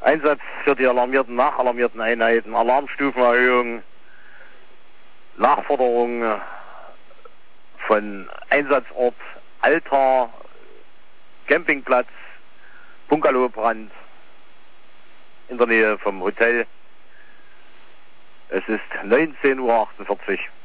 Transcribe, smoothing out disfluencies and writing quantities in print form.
Einsatz für die alarmierten, nachalarmierten Einheiten, Alarmstufenerhöhung, Nachforderung von Einsatzort, Altar, Campingplatz, Bungalowbrand in der Nähe vom Hotel. Es ist 19:48 Uhr.